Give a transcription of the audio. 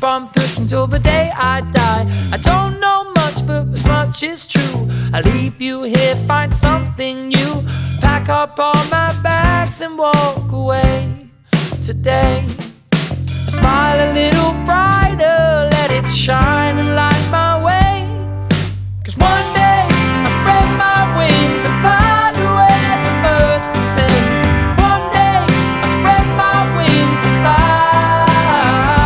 keep on pushing till the day I die. I don't know much, but as much is true. I leave you here, find something new, pack up all my bags and walk away today. I smile